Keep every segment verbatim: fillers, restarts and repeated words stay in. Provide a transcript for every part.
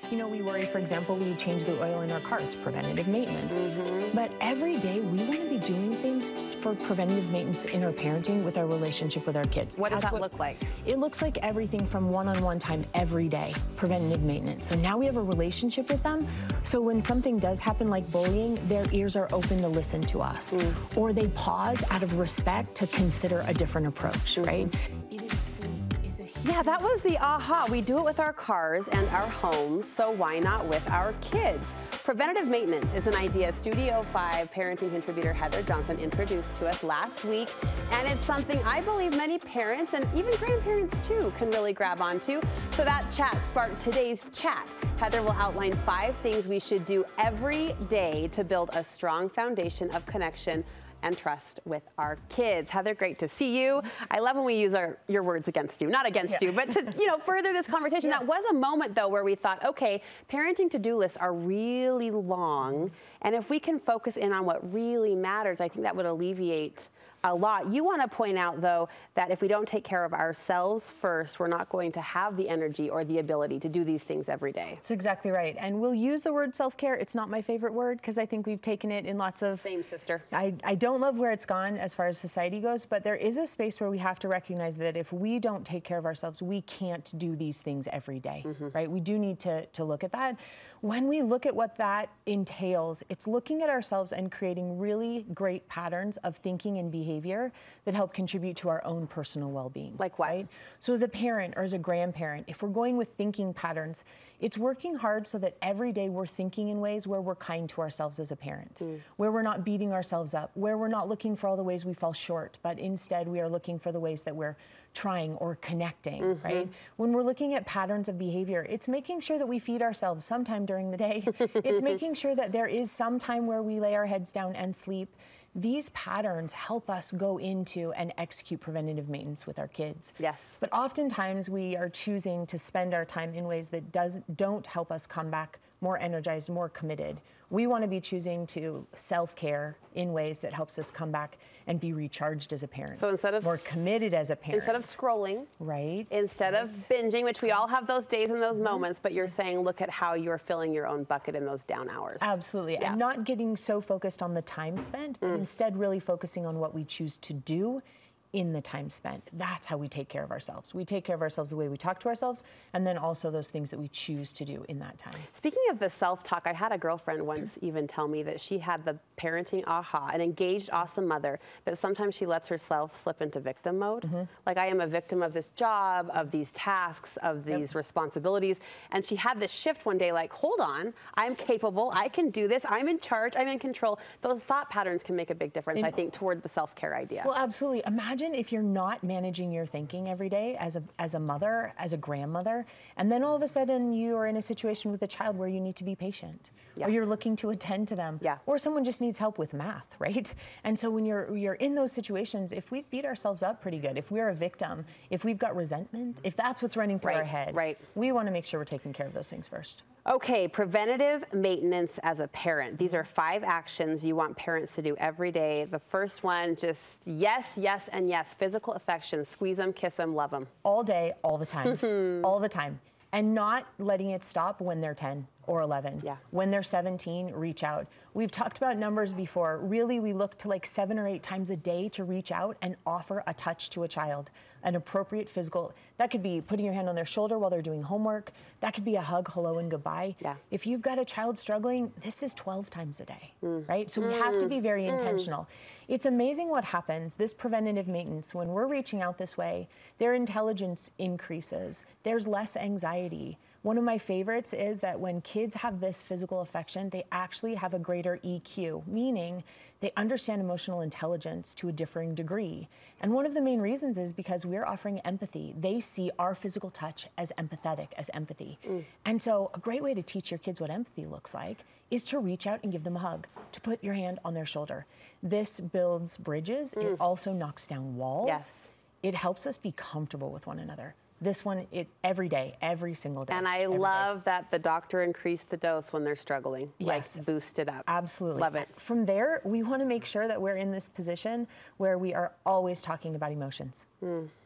You know, we worry, for example, we change the oil in our car. It's preventative maintenance. Mm-hmm. But every day we want to be doing things for preventative maintenance in our parenting with our relationship with our kids. What does That's that what, look like? It looks like everything from one-on-one time every day, preventative maintenance. So now we have a relationship with them. So when something does happen like bullying, their ears are open to listen to us. Mm. Or they pause out of respect to consider a different approach, mm-hmm. right? It is Yeah, that was the aha. We do it with our cars and our homes, so why not with our kids? Preventative maintenance is an idea Studio five parenting contributor Heather Johnson introduced to us last week, and it's something I believe many parents and even grandparents too can really grab onto. So that chat sparked today's chat. Heather will outline five things we should do every day to build a strong foundation of connection and trust with our kids. Heather, great to see you. I love when we use our your words against you, not against yeah. you, but to you know further this conversation. Yes. That was a moment though where we thought, okay, parenting to-do lists are really long, and if we can focus in on what really matters, I think that would alleviate a lot. You want to point out, though, that if we don't take care of ourselves first, we're not going to have the energy or the ability to do these things every day. That's exactly right. And we'll use the word self-care. It's not my favorite word because I think we've taken it in lots of... Same, sister. I, I don't love where it's gone as far as society goes, but there is a space where we have to recognize that if we don't take care of ourselves, we can't do these things every day, mm-hmm. right? We do need to, to look at that. When we look at what that entails, it's looking at ourselves and creating really great patterns of thinking and behavior that help contribute to our own personal well-being. Like what? Right? So as a parent or as a grandparent, if we're going with thinking patterns, it's working hard so that every day we're thinking in ways where we're kind to ourselves as a parent, mm. where we're not beating ourselves up, where we're not looking for all the ways we fall short, but instead we are looking for the ways that we're trying or connecting, mm-hmm. right? When we're looking at patterns of behavior, it's making sure that we feed ourselves sometime during the day. It's making sure that there is some time where we lay our heads down and sleep. These patterns help us go into and execute preventative maintenance with our kids. Yes. But oftentimes we are choosing to spend our time in ways that does, don't help us come back more energized, more committed. We want to be choosing to self-care in ways that helps us come back and be recharged as a parent. So instead of more committed as a parent. Instead of scrolling. Right. Instead right. of binging, which we all have those days and those mm-hmm. moments, but you're saying look at how you're filling your own bucket in those down hours. Absolutely. Yeah. And not getting so focused on the time spent, but mm. instead really focusing on what we choose to do in the time spent. That's how we take care of ourselves. We take care of ourselves the way we talk to ourselves, and then also those things that we choose to do in that time. Speaking of the self-talk, I had a girlfriend once even tell me that she had the parenting aha, an engaged, awesome mother, but sometimes she lets herself slip into victim mode. Mm-hmm. Like, I am a victim of this job, of these tasks, of these yep. responsibilities. And she had this shift one day, like, hold on, I'm capable, I can do this, I'm in charge, I'm in control. Those thought patterns can make a big difference, and, I think, toward the self-care idea. Well, absolutely. Imagine if you're not managing your thinking every day as a, as a mother, as a grandmother, and then all of a sudden you are in a situation with a child where you need to be patient, yeah. or you're looking to attend to them, yeah. or someone just needs help with math, right? And so when you're, you're in those situations, if we've beat ourselves up pretty good, if we're a victim, if we've got resentment, if that's what's running through right. our head, right. we want to make sure we're taking care of those things first. Okay, preventative maintenance as a parent. These are five actions you want parents to do every day. The first one, just yes, yes, and yes. Physical affection, squeeze them, kiss them, love them. All day, all the time, all the time. And not letting it stop when they're ten or eleven. Yeah. When they're seventeen, reach out. We've talked about numbers before. Really, we look to like seven or eight times a day to reach out and offer a touch to a child, an appropriate physical. That could be putting your hand on their shoulder while they're doing homework. That could be a hug, hello, and goodbye. Yeah. If you've got a child struggling, this is twelve times a day, mm. right? So mm. we have to be very mm. intentional. It's amazing what happens, this preventative maintenance, when we're reaching out this way, their intelligence increases. There's less anxiety. One of my favorites is that when kids have this physical affection, they actually have a greater E Q, meaning they understand emotional intelligence to a differing degree. And one of the main reasons is because we're offering empathy. They see our physical touch as empathetic, as empathy. Mm. And so a great way to teach your kids what empathy looks like is to reach out and give them a hug, to put your hand on their shoulder. This builds bridges. Mm. It also knocks down walls. Yes. It helps us be comfortable with one another. This one, it every day, every single day. And I love day. that the doctor increased the dose when they're struggling. Yes. Like, boost it up. Absolutely. Love it. From there, we want to make sure that we're in this position where we are always talking about emotions. Mm.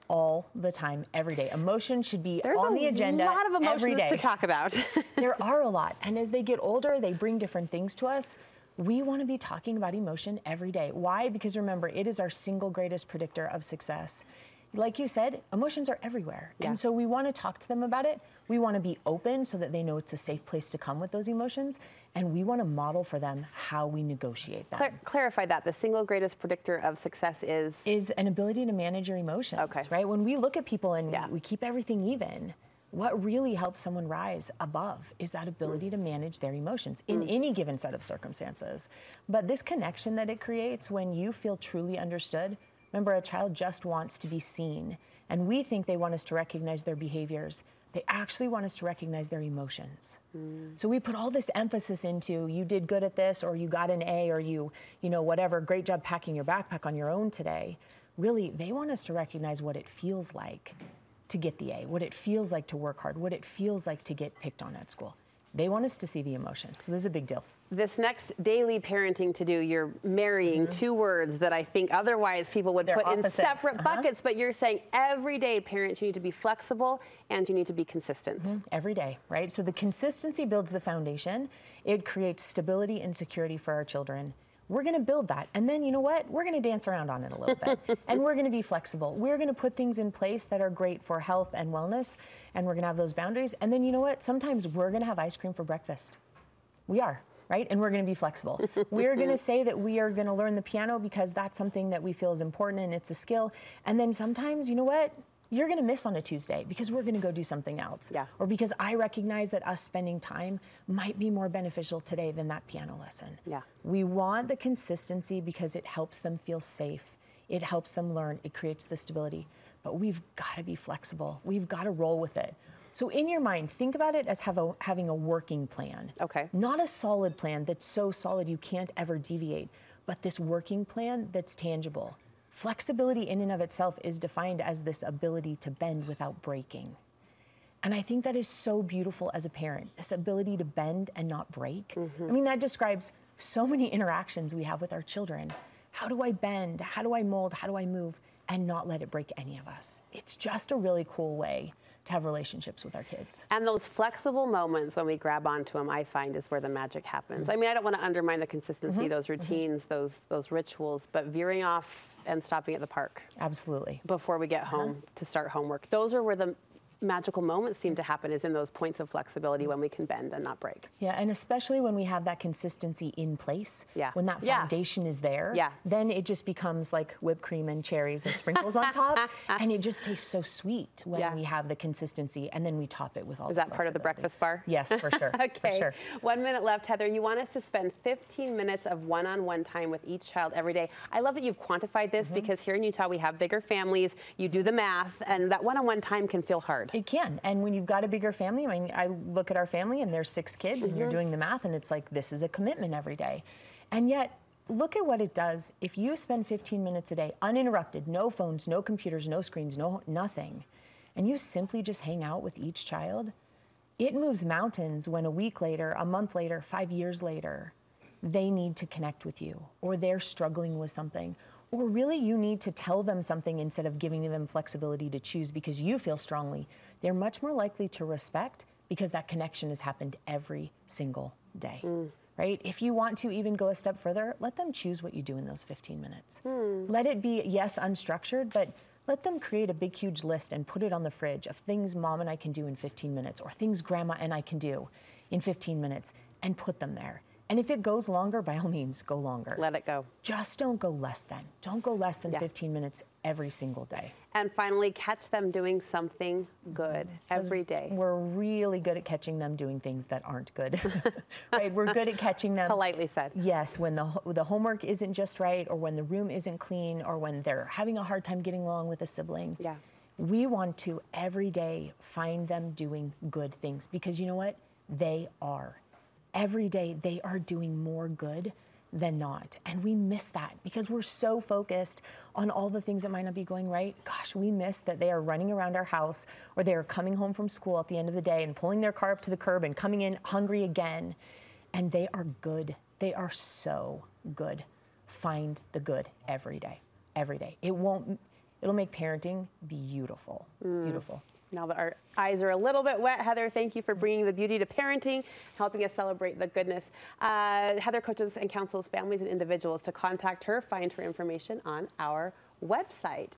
all the time, every day. Emotion should be There's on the agenda There's a lot of every emotions day. to talk about. There are a lot. And as they get older, they bring different things to us. We want to be talking about emotion every day. Why? Because remember, it is our single greatest predictor of success. Like you said, emotions are everywhere. Yeah. And so we want to talk to them about it. We want to be open so that they know it's a safe place to come with those emotions. And we want to model for them how we negotiate them. Clar- clarify that. The single greatest predictor of success is? Is an ability to manage your emotions, Okay. right? When we look at people and Yeah. we keep everything even, what really helps someone rise above is that ability to manage their emotions in Mm. any given set of circumstances. But this connection that it creates when you feel truly understood, remember, a child just wants to be seen, and we think they want us to recognize their behaviors. They actually want us to recognize their emotions. Mm. So we put all this emphasis into, you did good at this, or you got an A, or you, you know, whatever, great job packing your backpack on your own today. Really, they want us to recognize what it feels like to get the A, what it feels like to work hard, what it feels like to get picked on at school. They want us to see the emotion. So this is a big deal. This next daily parenting to do, you're marrying mm-hmm. two words that I think otherwise people would They're put opposites. in separate uh-huh. buckets, but you're saying every day, parents, you need to be flexible and you need to be consistent. Mm-hmm. Every day, right? So the consistency builds the foundation. It creates stability and security for our children. We're going to build that. And then, you know what? We're going to dance around on it a little bit. And we're going to be flexible. We're going to put things in place that are great for health and wellness. And we're going to have those boundaries. And then, you know what? Sometimes we're going to have ice cream for breakfast. We are, right? And we're going to be flexible. We're going to say that we are going to learn the piano because that's something that we feel is important and it's a skill. And then sometimes, you know what? You're going to miss on a Tuesday because we're going to go do something else. Yeah. Or because I recognize that us spending time might be more beneficial today than that piano lesson. Yeah. We want the consistency because it helps them feel safe. It helps them learn. It creates the stability. But we've got to be flexible. We've got to roll with it. So in your mind, think about it as have a, having a working plan. Okay. Not a solid plan that's so solid you can't ever deviate, but this working plan that's tangible. Flexibility in and of itself is defined as this ability to bend without breaking. And I think that is so beautiful as a parent, this ability to bend and not break. Mm-hmm. I mean, that describes so many interactions we have with our children. How do I bend? How do I mold? How do I move? And not let it break any of us. It's just a really cool way to have relationships with our kids. And those flexible moments when we grab onto them, I find, is where the magic happens. Mm-hmm. I mean, I don't want to undermine the consistency, mm-hmm. those routines, mm-hmm. those those rituals, but veering off and stopping at the park. Absolutely. Before we get home uh-huh. to start homework. Those are where the magical moments seem to happen, is in those points of flexibility when we can bend and not break. Yeah, and especially when we have that consistency in place, yeah. when that foundation yeah. is there, yeah. then it just becomes like whipped cream and cherries and sprinkles on top, and it just tastes so sweet when yeah. we have the consistency, and then we top it with all is the that part of the breakfast bar? Yes, for sure. Okay, for sure. One minute left, Heather. You want us to spend fifteen minutes of one-on-one time with each child every day. I love that you've quantified this, mm-hmm. because here in Utah we have bigger families, you do the math, and that one-on-one time can feel hard. It can, and when you've got a bigger family, I mean, I look at our family and there's six kids, mm-hmm. and you're doing the math, and it's like, this is a commitment every day. And yet, look at what it does. If you spend fifteen minutes a day, uninterrupted, no phones, no computers, no screens, no nothing, and you simply just hang out with each child, it moves mountains when a week later, a month later, five years later, they need to connect with you, or they're struggling with something, or really you need to tell them something instead of giving them flexibility to choose because you feel strongly. They're much more likely to respect because that connection has happened every single day, mm. right? If you want to even go a step further, let them choose what you do in those fifteen minutes. Mm. Let it be, yes, unstructured, but let them create a big, huge list and put it on the fridge of things mom and I can do in fifteen minutes, or things grandma and I can do in fifteen minutes, and put them there. And if it goes longer, by all means, go longer. Let it go. Just don't go less than. Don't go less than yeah. fifteen minutes every single day. And finally, catch them doing something good every day. We're really good at catching them doing things that aren't good, right? We're good at catching them. Politely said. Yes, when the, the homework isn't just right, or when the room isn't clean, or when they're having a hard time getting along with a sibling. Yeah. We want to, every day, find them doing good things, because you know what? They are. Every day they are doing more good than not. And we miss that because we're so focused on all the things that might not be going right. Gosh, we miss that they are running around our house, or they are coming home from school at the end of the day and pulling their car up to the curb and coming in hungry again. And they are good. They are so good. Find the good every day, every day. It won't, It'll make parenting beautiful, mm. beautiful. Now that our eyes are a little bit wet, Heather, thank you for bringing the beauty to parenting, helping us celebrate the goodness. Uh, Heather coaches and counsels families and individuals. To contact her, find her information on our website.